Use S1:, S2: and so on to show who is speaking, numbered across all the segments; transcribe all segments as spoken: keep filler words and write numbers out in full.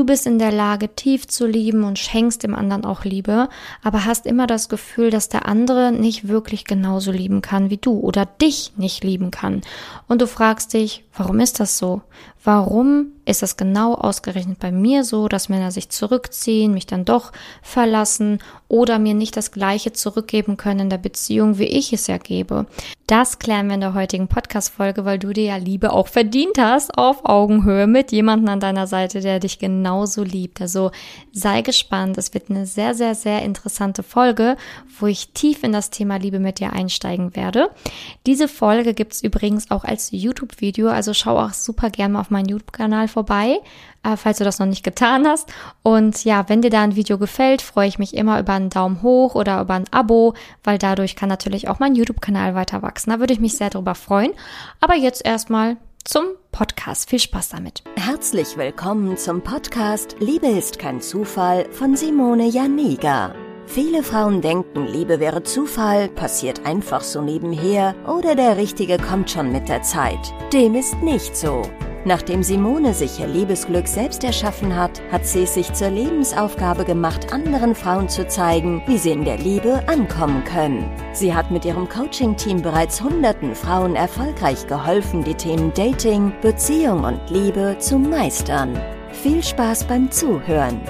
S1: Du bist in der Lage, tief zu lieben und schenkst dem anderen auch Liebe, aber hast immer das Gefühl, dass der andere nicht wirklich genauso lieben kann wie du oder dich nicht lieben kann. Und du fragst dich, warum ist das so? Warum ist das genau ausgerechnet bei mir so, dass Männer sich zurückziehen, mich dann doch verlassen oder mir nicht das Gleiche zurückgeben können in der Beziehung, wie ich es ja gebe? Das klären wir in der heutigen Podcast-Folge, weil du dir ja Liebe auch verdient hast, auf Augenhöhe mit jemandem an deiner Seite, der dich genauso liebt. Also sei gespannt, es wird eine sehr, sehr, sehr interessante Folge, wo ich tief in das Thema Liebe mit dir einsteigen werde. Diese Folge gibt's übrigens auch als YouTube-Video, also schau auch super gerne mal auf meinen YouTube-Kanal vorbei, äh, falls du das noch nicht getan hast. Und ja, wenn dir da ein Video gefällt, freue ich mich immer über einen Daumen hoch oder über ein Abo, weil dadurch kann natürlich auch mein YouTube-Kanal weiter wachsen. Da würde ich mich sehr drüber freuen. Aber jetzt erstmal zum Podcast. Viel Spaß damit.
S2: Herzlich willkommen zum Podcast Liebe ist kein Zufall von Simone Janiga. Viele Frauen denken, Liebe wäre Zufall, passiert einfach so nebenher oder der Richtige kommt schon mit der Zeit. Dem ist nicht so. Nachdem Simone sich ihr Liebesglück selbst erschaffen hat, hat sie es sich zur Lebensaufgabe gemacht, anderen Frauen zu zeigen, wie sie in der Liebe ankommen können. Sie hat mit ihrem Coaching-Team bereits hunderten Frauen erfolgreich geholfen, die Themen Dating, Beziehung und Liebe zu meistern. Viel Spaß beim Zuhören.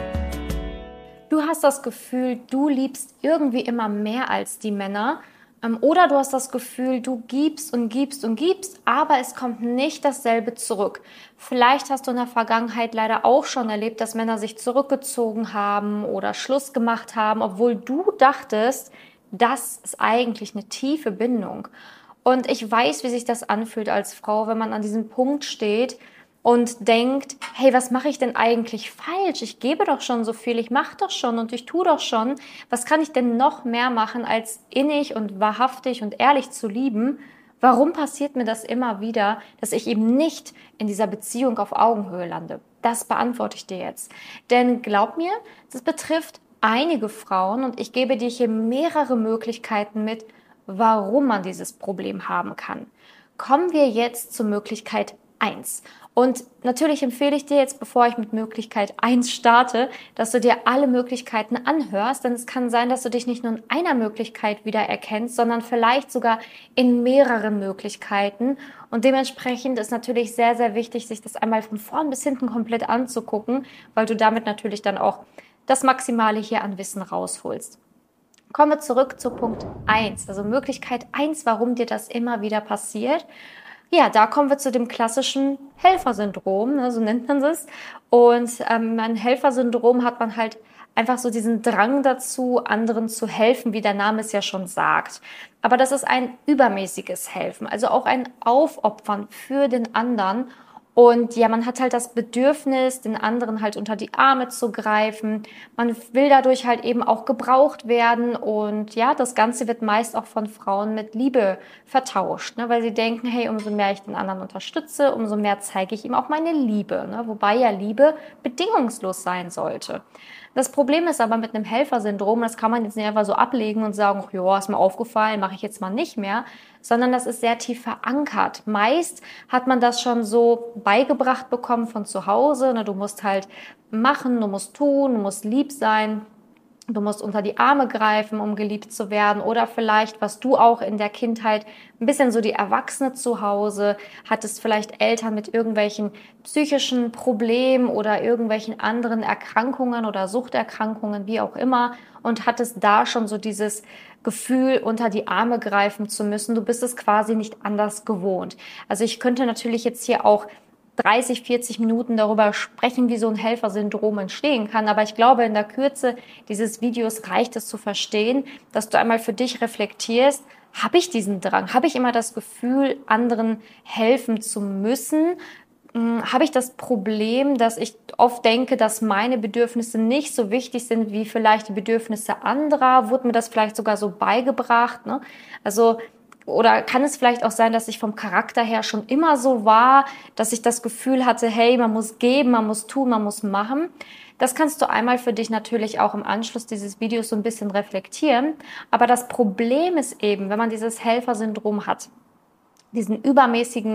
S1: Du hast das Gefühl, du liebst irgendwie immer mehr als die Männer. Oder du hast das Gefühl, du gibst und gibst und gibst, aber es kommt nicht dasselbe zurück. Vielleicht hast du in der Vergangenheit leider auch schon erlebt, dass Männer sich zurückgezogen haben oder Schluss gemacht haben, obwohl du dachtest, das ist eigentlich eine tiefe Bindung. Und ich weiß, wie sich das anfühlt als Frau, wenn man an diesem Punkt steht und denkt, hey, was mache ich denn eigentlich falsch? Ich gebe doch schon so viel, ich mache doch schon und ich tue doch schon. Was kann ich denn noch mehr machen, als innig und wahrhaftig und ehrlich zu lieben? Warum passiert mir das immer wieder, dass ich eben nicht in dieser Beziehung auf Augenhöhe lande? Das beantworte ich dir jetzt. Denn glaub mir, das betrifft einige Frauen und ich gebe dir hier mehrere Möglichkeiten mit, warum man dieses Problem haben kann. Kommen wir jetzt zur Möglichkeit eins. Und natürlich empfehle ich dir jetzt, bevor ich mit Möglichkeit eins starte, dass du dir alle Möglichkeiten anhörst, denn es kann sein, dass du dich nicht nur in einer Möglichkeit wiedererkennst, sondern vielleicht sogar in mehreren Möglichkeiten. Und dementsprechend ist natürlich sehr, sehr wichtig, sich das einmal von vorn bis hinten komplett anzugucken, weil du damit natürlich dann auch das Maximale hier an Wissen rausholst. Kommen wir zurück zu Punkt eins, also Möglichkeit eins, warum dir das immer wieder passiert. Ja, da kommen wir zu dem klassischen Helfersyndrom, ne, so nennt man es. Und ähm, ein Helfersyndrom hat man halt einfach so diesen Drang dazu, anderen zu helfen, wie der Name es ja schon sagt. Aber das ist ein übermäßiges Helfen, also auch ein Aufopfern für den anderen. Und ja, man hat halt das Bedürfnis, den anderen halt unter die Arme zu greifen. Man will dadurch halt eben auch gebraucht werden. Und ja, das Ganze wird meist auch von Frauen mit Liebe vertauscht, ne? Weil sie denken, hey, umso mehr ich den anderen unterstütze, umso mehr zeige ich ihm auch meine Liebe, ne? Wobei ja Liebe bedingungslos sein sollte. Das Problem ist aber mit einem Helfersyndrom, das kann man jetzt nicht einfach so ablegen und sagen, ach ja, ist mir aufgefallen, mache ich jetzt mal nicht mehr, sondern das ist sehr tief verankert. Meist hat man das schon so beigebracht bekommen von zu Hause. Du musst halt machen, du musst tun, du musst lieb sein. Du musst unter die Arme greifen, um geliebt zu werden. Oder vielleicht, was du auch in der Kindheit, ein bisschen so die Erwachsene zu Hause, hattest vielleicht Eltern mit irgendwelchen psychischen Problemen oder irgendwelchen anderen Erkrankungen oder Suchterkrankungen, wie auch immer, und hattest da schon so dieses Gefühl, unter die Arme greifen zu müssen. Du bist es quasi nicht anders gewohnt. Also ich könnte natürlich jetzt hier auch dreißig, vierzig Minuten darüber sprechen, wie so ein Helfersyndrom entstehen kann. Aber ich glaube, in der Kürze dieses Videos reicht es zu verstehen, dass du einmal für dich reflektierst, habe ich diesen Drang? Habe ich immer das Gefühl, anderen helfen zu müssen? Habe ich das Problem, dass ich oft denke, dass meine Bedürfnisse nicht so wichtig sind wie vielleicht die Bedürfnisse anderer? Wurde mir das vielleicht sogar so beigebracht, ne? Also oder kann es vielleicht auch sein, dass ich vom Charakter her schon immer so war, dass ich das Gefühl hatte, hey, man muss geben, man muss tun, man muss machen. Das kannst du einmal für dich natürlich auch im Anschluss dieses Videos so ein bisschen reflektieren. Aber das Problem ist eben, wenn man dieses Helfersyndrom hat, diesen übermäßigen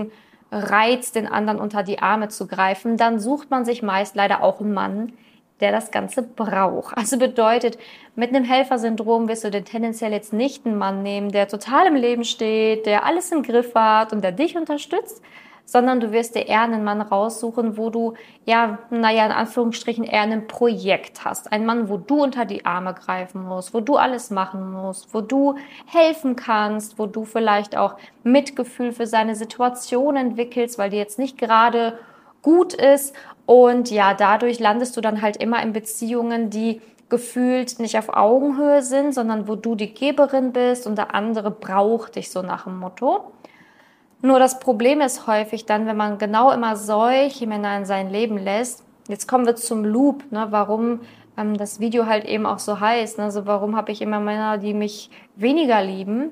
S1: Reiz, den anderen unter die Arme zu greifen, dann sucht man sich meist leider auch einen Mann, der das Ganze braucht. Also bedeutet, mit einem Helfersyndrom wirst du den tendenziell jetzt nicht einen Mann nehmen, der total im Leben steht, der alles im Griff hat und der dich unterstützt, sondern du wirst dir eher einen Mann raussuchen, wo du, ja, naja, in Anführungsstrichen eher ein Projekt hast. Ein Mann, wo du unter die Arme greifen musst, wo du alles machen musst, wo du helfen kannst, wo du vielleicht auch Mitgefühl für seine Situation entwickelst, weil die jetzt nicht gerade gut ist. Und ja, dadurch landest du dann halt immer in Beziehungen, die gefühlt nicht auf Augenhöhe sind, sondern wo du die Geberin bist und der andere braucht dich, so nach dem Motto. Nur das Problem ist häufig dann, wenn man genau immer solche Männer in sein Leben lässt. Jetzt kommen wir zum Loop, ne, warum ähm, das Video halt eben auch so heißt. Ne, also warum habe ich immer Männer, die mich weniger lieben?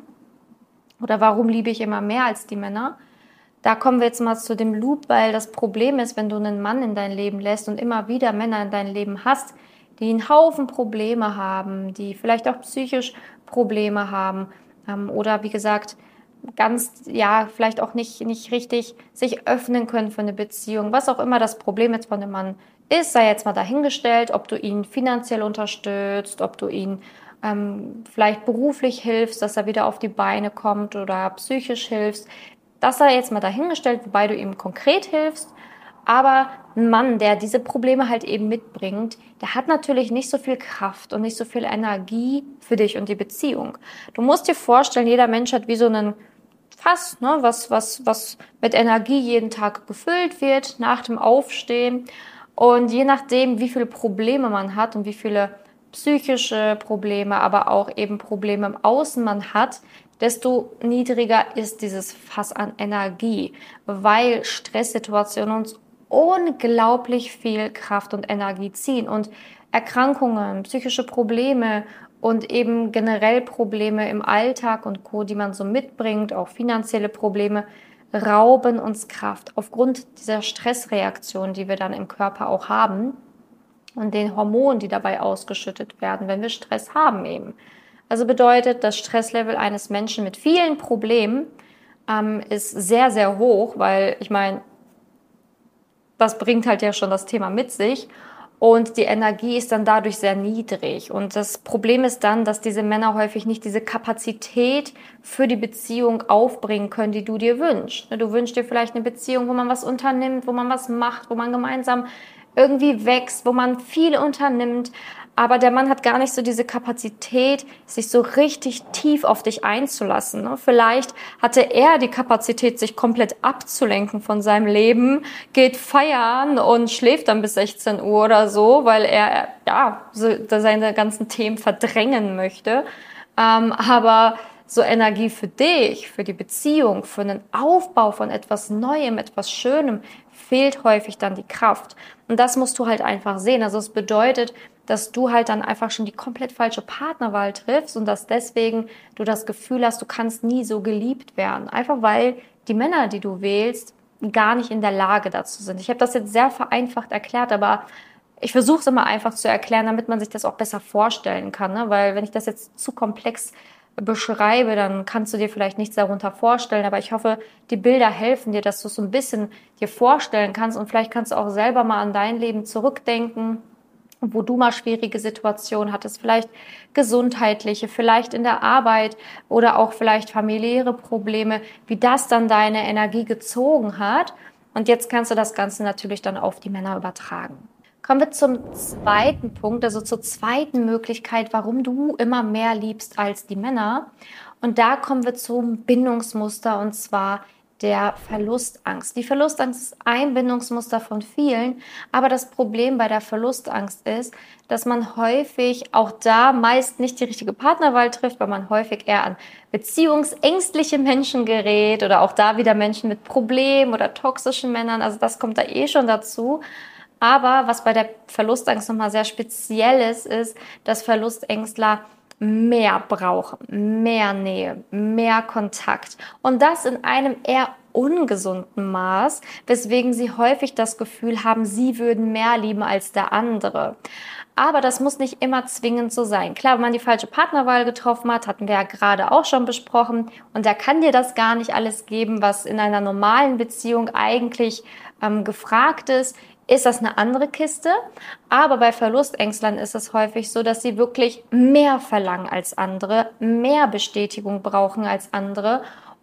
S1: Oder warum liebe ich immer mehr als die Männer? Da kommen wir jetzt mal zu dem Loop, weil das Problem ist, wenn du einen Mann in dein Leben lässt und immer wieder Männer in dein Leben hast, die einen Haufen Probleme haben, die vielleicht auch psychisch Probleme haben ähm, oder wie gesagt, ganz, ja, vielleicht auch nicht, nicht richtig sich öffnen können für eine Beziehung. Was auch immer das Problem jetzt von dem Mann ist, sei jetzt mal dahingestellt, ob du ihn finanziell unterstützt, ob du ihn ähm, vielleicht beruflich hilfst, dass er wieder auf die Beine kommt oder psychisch hilfst. Das sei jetzt mal dahingestellt, wobei du ihm konkret hilfst. Aber ein Mann, der diese Probleme halt eben mitbringt, der hat natürlich nicht so viel Kraft und nicht so viel Energie für dich und die Beziehung. Du musst dir vorstellen, jeder Mensch hat wie so einen Fass, ne, was, was, was mit Energie jeden Tag gefüllt wird nach dem Aufstehen. Und je nachdem, wie viele Probleme man hat und wie viele psychische Probleme, aber auch eben Probleme im Außen man hat, desto niedriger ist dieses Fass an Energie, weil Stresssituationen uns unglaublich viel Kraft und Energie ziehen und Erkrankungen, psychische Probleme und eben generell Probleme im Alltag und Co., die man so mitbringt, auch finanzielle Probleme, rauben uns Kraft aufgrund dieser Stressreaktion, die wir dann im Körper auch haben und den Hormonen, die dabei ausgeschüttet werden, wenn wir Stress haben eben. Also bedeutet, das Stresslevel eines Menschen mit vielen Problemen ähm, ist sehr, sehr hoch, weil ich meine, das bringt halt ja schon das Thema mit sich. Und die Energie ist dann dadurch sehr niedrig. Und das Problem ist dann, dass diese Männer häufig nicht diese Kapazität für die Beziehung aufbringen können, die du dir wünschst. Du wünschst dir vielleicht eine Beziehung, wo man was unternimmt, wo man was macht, wo man gemeinsam irgendwie wächst, wo man viel unternimmt. Aber der Mann hat gar nicht so diese Kapazität, sich so richtig tief auf dich einzulassen. Vielleicht hatte er die Kapazität, sich komplett abzulenken von seinem Leben, geht feiern und schläft dann bis sechzehn Uhr oder so, weil er ja so seine ganzen Themen verdrängen möchte. Aber so Energie für dich, für die Beziehung, für den Aufbau von etwas Neuem, etwas Schönem, fehlt häufig dann die Kraft. Und das musst du halt einfach sehen. Also es bedeutet, dass du halt dann einfach schon die komplett falsche Partnerwahl triffst und dass deswegen du das Gefühl hast, du kannst nie so geliebt werden. Einfach weil die Männer, die du wählst, gar nicht in der Lage dazu sind. Ich habe das jetzt sehr vereinfacht erklärt, aber ich versuche es immer einfach zu erklären, damit man sich das auch besser vorstellen kann. Ne? Weil wenn ich das jetzt zu komplex beschreibe, dann kannst du dir vielleicht nichts darunter vorstellen, aber ich hoffe, die Bilder helfen dir, dass du es so ein bisschen dir vorstellen kannst und vielleicht kannst du auch selber mal an dein Leben zurückdenken, wo du mal schwierige Situationen hattest, vielleicht gesundheitliche, vielleicht in der Arbeit oder auch vielleicht familiäre Probleme, wie das dann deine Energie gezogen hat. Und jetzt kannst du das Ganze natürlich dann auf die Männer übertragen. Kommen wir zum zweiten Punkt, also zur zweiten Möglichkeit, warum du immer mehr liebst als die Männer. Und da kommen wir zum Bindungsmuster, und zwar der Verlustangst. Die Verlustangst ist ein Bindungsmuster von vielen, aber das Problem bei der Verlustangst ist, dass man häufig auch da meist nicht die richtige Partnerwahl trifft, weil man häufig eher an beziehungsängstliche Menschen gerät oder auch da wieder Menschen mit Problemen oder toxischen Männern, also das kommt da eh schon dazu. Aber was bei der Verlustangst nochmal sehr speziell ist, ist, dass Verlustängstler mehr brauchen, mehr Nähe, mehr Kontakt und das in einem eher ungesunden Maß, weswegen sie häufig das Gefühl haben, sie würden mehr lieben als der andere. Aber das muss nicht immer zwingend so sein. Klar, wenn man die falsche Partnerwahl getroffen hat, hatten wir ja gerade auch schon besprochen, und der kann dir das gar nicht alles geben, was in einer normalen Beziehung eigentlich ähm, gefragt ist, ist das eine andere Kiste. Aber bei Verlustängstlern ist es häufig so, dass sie wirklich mehr verlangen als andere, mehr Bestätigung brauchen als andere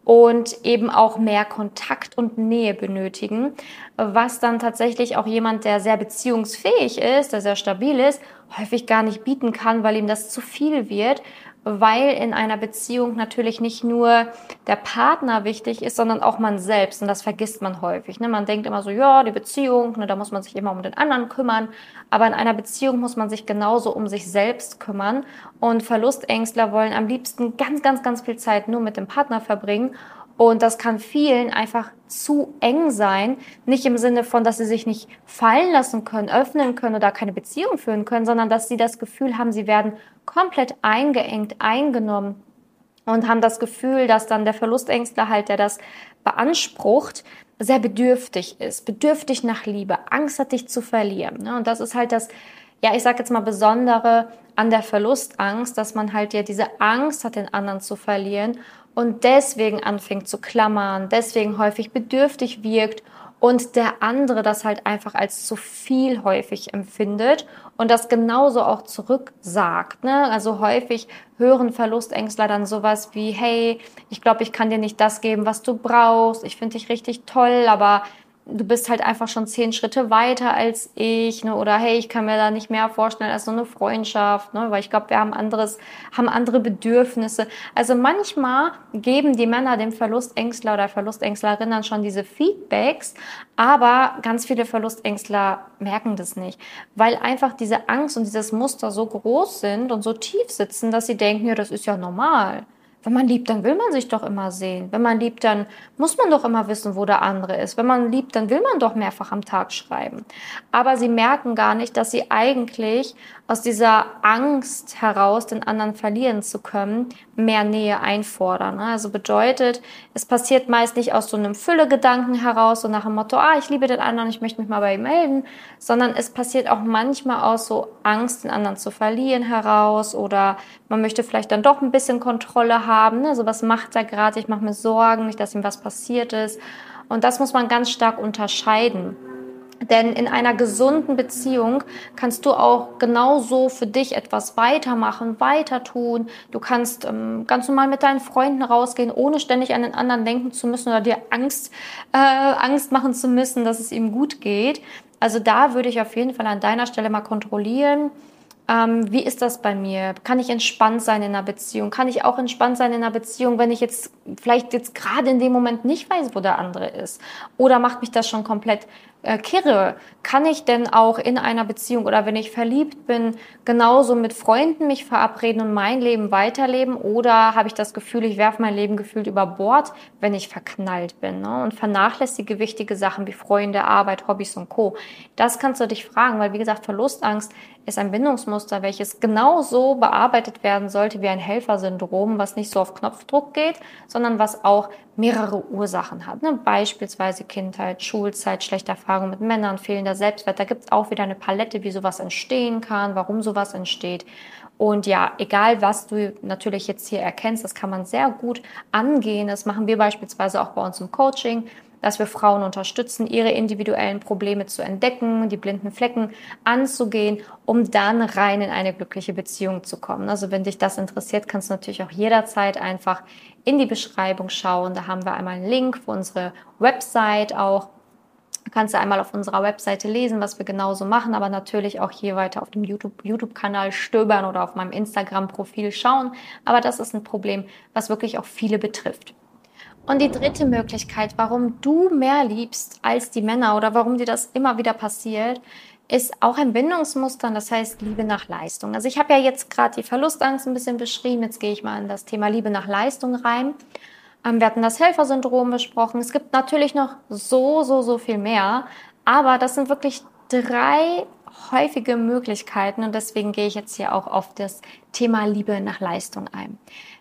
S1: und eben auch mehr Kontakt und Nähe benötigen, was dann tatsächlich auch jemand, der sehr beziehungsfähig ist, der sehr stabil ist, häufig gar nicht bieten kann, weil ihm das zu viel wird, weil in einer Beziehung natürlich nicht nur der Partner wichtig ist, sondern auch man selbst, und das vergisst man häufig. Ne? Man denkt immer so, ja, die Beziehung, ne, da muss man sich immer um den anderen kümmern, aber in einer Beziehung muss man sich genauso um sich selbst kümmern, und Verlustängstler wollen am liebsten ganz, ganz, ganz viel Zeit nur mit dem Partner verbringen. Und das kann vielen einfach zu eng sein. Nicht im Sinne von, dass sie sich nicht fallen lassen können, öffnen können oder keine Beziehung führen können, sondern dass sie das Gefühl haben, sie werden komplett eingeengt, eingenommen und haben das Gefühl, dass dann der Verlustängstler halt, der das beansprucht, sehr bedürftig ist, bedürftig nach Liebe, Angst hat, dich zu verlieren. Und das ist halt das, ja, ich sag jetzt mal, Besondere an der Verlustangst, dass man halt ja diese Angst hat, den anderen zu verlieren und deswegen anfängt zu klammern, deswegen häufig bedürftig wirkt und der andere das halt einfach als zu viel häufig empfindet und das genauso auch zurücksagt. Ne? Also häufig hören Verlustängstler dann sowas wie, hey, ich glaube, ich kann dir nicht das geben, was du brauchst, ich finde dich richtig toll, aber du bist halt einfach schon zehn Schritte weiter als ich, ne? Oder hey, ich kann mir da nicht mehr vorstellen als so eine Freundschaft, ne? Weil ich glaube, wir haben anderes, haben andere Bedürfnisse. Also manchmal geben die Männer dem Verlustängstler oder Verlustängstlerinnen schon diese Feedbacks, aber ganz viele Verlustängstler merken das nicht, weil einfach diese Angst und dieses Muster so groß sind und so tief sitzen, dass sie denken, ja, das ist ja normal. Wenn man liebt, dann will man sich doch immer sehen. Wenn man liebt, dann muss man doch immer wissen, wo der andere ist. Wenn man liebt, dann will man doch mehrfach am Tag schreiben. Aber sie merken gar nicht, dass sie eigentlich aus dieser Angst heraus, den anderen verlieren zu können, mehr Nähe einfordern. Also bedeutet, es passiert meist nicht aus so einem Füllegedanken heraus, so nach dem Motto, ah, ich liebe den anderen, ich möchte mich mal bei ihm melden, sondern es passiert auch manchmal aus so Angst, den anderen zu verlieren heraus, oder man möchte vielleicht dann doch ein bisschen Kontrolle haben. Also was macht er gerade? Ich mache mir Sorgen, nicht, dass ihm was passiert ist. Und das muss man ganz stark unterscheiden. Denn in einer gesunden Beziehung kannst du auch genauso für dich etwas weitermachen, weiter tun. Du kannst ähm, ganz normal mit deinen Freunden rausgehen, ohne ständig an den anderen denken zu müssen oder dir Angst, äh, Angst machen zu müssen, dass es ihm gut geht. Also da würde ich auf jeden Fall an deiner Stelle mal kontrollieren, Ähm, wie ist das bei mir? Kann ich entspannt sein in einer Beziehung? Kann ich auch entspannt sein in einer Beziehung, wenn ich jetzt vielleicht jetzt gerade in dem Moment nicht weiß, wo der andere ist? Oder macht mich das schon komplett äh, kirre? Kann ich denn auch in einer Beziehung oder wenn ich verliebt bin, genauso mit Freunden mich verabreden und mein Leben weiterleben? Oder habe ich das Gefühl, ich werfe mein Leben gefühlt über Bord, wenn ich verknallt bin, ne? Und vernachlässige wichtige Sachen wie Freunde, Arbeit, Hobbys und Co. Das kannst du dich fragen, weil wie gesagt, Verlustangst ist ein Bindungsmuster, welches genauso bearbeitet werden sollte wie ein Helfersyndrom, was nicht so auf Knopfdruck geht, sondern was auch mehrere Ursachen hat. Ne? Beispielsweise Kindheit, Schulzeit, schlechte Erfahrungen mit Männern, fehlender Selbstwert. Da gibt es auch wieder eine Palette, wie sowas entstehen kann, warum sowas entsteht. Und ja, egal was du natürlich jetzt hier erkennst, das kann man sehr gut angehen. Das machen wir beispielsweise auch bei uns im Coaching, dass wir Frauen unterstützen, ihre individuellen Probleme zu entdecken, die blinden Flecken anzugehen, um dann rein in eine glückliche Beziehung zu kommen. Also wenn dich das interessiert, kannst du natürlich auch jederzeit einfach in die Beschreibung schauen. Da haben wir einmal einen Link für unsere Website auch. Du kannst einmal auf unserer Webseite lesen, was wir genauso machen, aber natürlich auch hier weiter auf dem YouTube, YouTube-Kanal stöbern oder auf meinem Instagram-Profil schauen. Aber das ist ein Problem, was wirklich auch viele betrifft. Und die dritte Möglichkeit, warum du mehr liebst als die Männer oder warum dir das immer wieder passiert, ist auch ein Bindungsmuster, das heißt Liebe nach Leistung. Also ich habe ja jetzt gerade die Verlustangst ein bisschen beschrieben, jetzt gehe ich mal in das Thema Liebe nach Leistung rein. Wir hatten das Helfersyndrom besprochen. Es gibt natürlich noch so, so, so viel mehr, aber das sind wirklich drei häufige Möglichkeiten und deswegen gehe ich jetzt hier auch auf das Thema Liebe nach Leistung ein.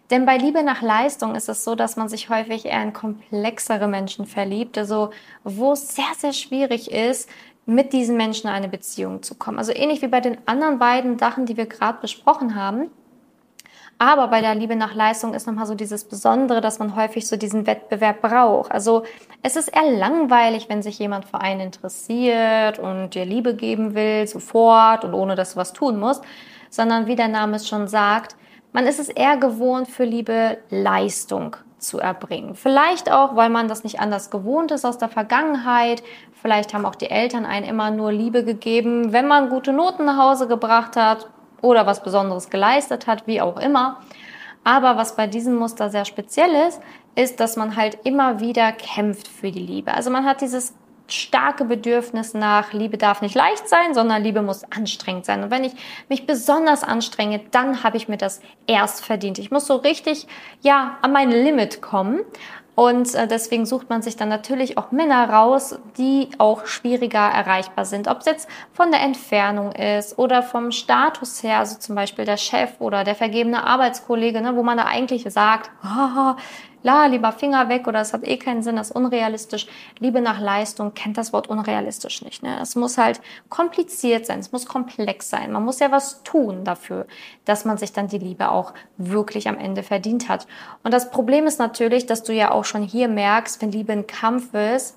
S1: Denn bei Liebe nach Leistung ist es so, dass man sich häufig eher in komplexere Menschen verliebt, also wo es sehr, sehr schwierig ist, mit diesen Menschen in eine Beziehung zu kommen. Also ähnlich wie bei den anderen beiden Sachen, die wir gerade besprochen haben. Aber bei der Liebe nach Leistung ist nochmal so dieses Besondere, dass man häufig so diesen Wettbewerb braucht. Also es ist eher langweilig, wenn sich jemand für einen interessiert und dir Liebe geben will, sofort und ohne, dass du was tun musst, sondern wie der Name es schon sagt, man ist es eher gewohnt, für Liebe Leistung zu erbringen. Vielleicht auch, weil man das nicht anders gewohnt ist aus der Vergangenheit. Vielleicht haben auch die Eltern einen immer nur Liebe gegeben, wenn man gute Noten nach Hause gebracht hat oder was Besonderes geleistet hat, wie auch immer. Aber was bei diesem Muster sehr speziell ist, ist, dass man halt immer wieder kämpft für die Liebe. Also man hat dieses starke Bedürfnis nach, Liebe darf nicht leicht sein, sondern Liebe muss anstrengend sein. Und wenn ich mich besonders anstrenge, dann habe ich mir das erst verdient. Ich muss so richtig, ja, an mein Limit kommen. Und äh, deswegen sucht man sich dann natürlich auch Männer raus, die auch schwieriger erreichbar sind. Ob es jetzt von der Entfernung ist oder vom Status her, also zum Beispiel der Chef oder der vergebene Arbeitskollege, ne, wo man da eigentlich sagt, oh, la, lieber Finger weg oder es hat eh keinen Sinn, das ist unrealistisch. Liebe nach Leistung kennt das Wort unrealistisch nicht. Ne? Es muss halt kompliziert sein, es muss komplex sein. Man muss ja was tun dafür, dass man sich dann die Liebe auch wirklich am Ende verdient hat. Und das Problem ist natürlich, dass du ja auch schon hier merkst, wenn Liebe ein Kampf ist,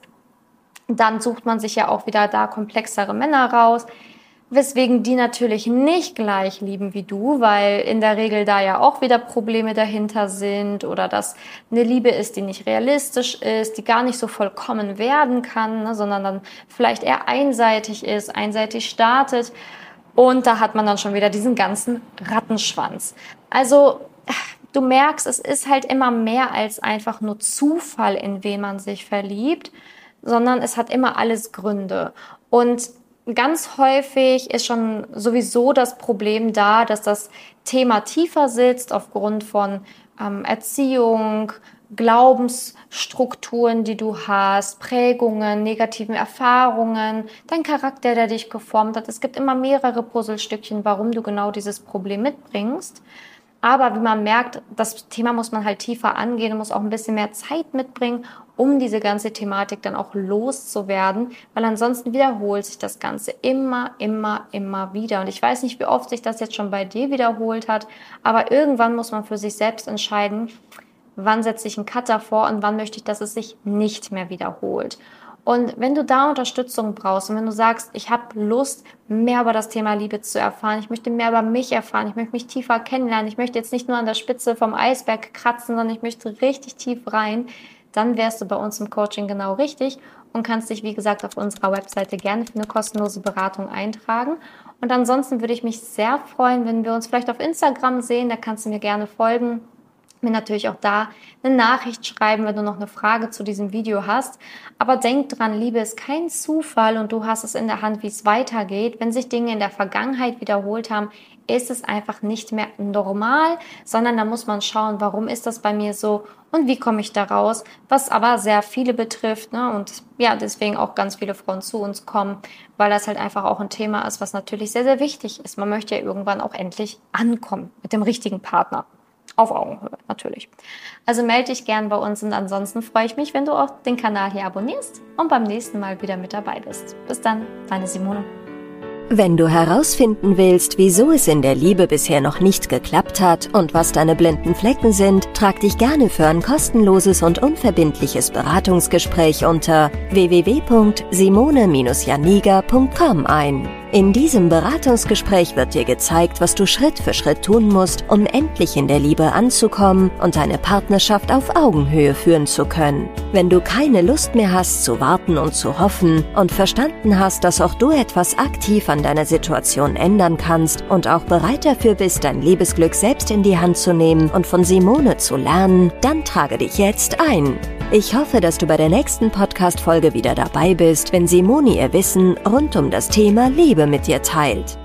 S1: dann sucht man sich ja auch wieder da komplexere Männer raus, weswegen die natürlich nicht gleich lieben wie du, weil in der Regel da ja auch wieder Probleme dahinter sind oder dass eine Liebe ist, die nicht realistisch ist, die gar nicht so vollkommen werden kann, ne, sondern dann vielleicht eher einseitig ist, einseitig startet und da hat man dann schon wieder diesen ganzen Rattenschwanz. Also du merkst, es ist halt immer mehr als einfach nur Zufall, in wen man sich verliebt, sondern es hat immer alles Gründe. Und ganz häufig ist schon sowieso das Problem da, dass das Thema tiefer sitzt aufgrund von ähm, Erziehung, Glaubensstrukturen, die du hast, Prägungen, negativen Erfahrungen, dein Charakter, der dich geformt hat. Es gibt immer mehrere Puzzlestückchen, warum du genau dieses Problem mitbringst. Aber wie man merkt, das Thema muss man halt tiefer angehen und muss auch ein bisschen mehr Zeit mitbringen, um diese ganze Thematik dann auch loszuwerden, weil ansonsten wiederholt sich das Ganze immer, immer, immer wieder. Und ich weiß nicht, wie oft sich das jetzt schon bei dir wiederholt hat, aber irgendwann muss man für sich selbst entscheiden, wann setze ich einen Cut davor und wann möchte ich, dass es sich nicht mehr wiederholt. Und wenn du da Unterstützung brauchst und wenn du sagst, ich habe Lust, mehr über das Thema Liebe zu erfahren, ich möchte mehr über mich erfahren, ich möchte mich tiefer kennenlernen, ich möchte jetzt nicht nur an der Spitze vom Eisberg kratzen, sondern ich möchte richtig tief rein, dann wärst du bei uns im Coaching genau richtig und kannst dich, wie gesagt, auf unserer Webseite gerne für eine kostenlose Beratung eintragen. Und ansonsten würde ich mich sehr freuen, wenn wir uns vielleicht auf Instagram sehen, da kannst du mir gerne folgen. Mir natürlich auch da eine Nachricht schreiben, wenn du noch eine Frage zu diesem Video hast. Aber denk dran, Liebe ist kein Zufall und du hast es in der Hand, wie es weitergeht. Wenn sich Dinge in der Vergangenheit wiederholt haben, ist es einfach nicht mehr normal, sondern da muss man schauen, warum ist das bei mir so und wie komme ich da raus, was aber sehr viele betrifft, ne? Und ja, deswegen auch ganz viele Frauen zu uns kommen, weil das halt einfach auch ein Thema ist, was natürlich sehr, sehr wichtig ist. Man möchte ja irgendwann auch endlich ankommen mit dem richtigen Partner. Auf Augenhöhe, natürlich. Also melde dich gern bei uns und ansonsten freue ich mich, wenn du auch den Kanal hier abonnierst und beim nächsten Mal wieder mit dabei bist. Bis dann, deine Simone.
S2: Wenn du herausfinden willst, wieso es in der Liebe bisher noch nicht geklappt hat und was deine blinden Flecken sind, trag dich gerne für ein kostenloses und unverbindliches Beratungsgespräch unter w w w punkt simone Bindestrich janiga punkt com ein. In diesem Beratungsgespräch wird dir gezeigt, was du Schritt für Schritt tun musst, um endlich in der Liebe anzukommen und deine Partnerschaft auf Augenhöhe führen zu können. Wenn du keine Lust mehr hast zu warten und zu hoffen und verstanden hast, dass auch du etwas aktiv an deiner Situation ändern kannst und auch bereit dafür bist, dein Liebesglück selbst in die Hand zu nehmen und von Simone zu lernen, dann trage dich jetzt ein. Ich hoffe, dass du bei der nächsten Podcast-Folge wieder dabei bist, wenn Simone ihr Wissen rund um das Thema Liebe mit dir teilt.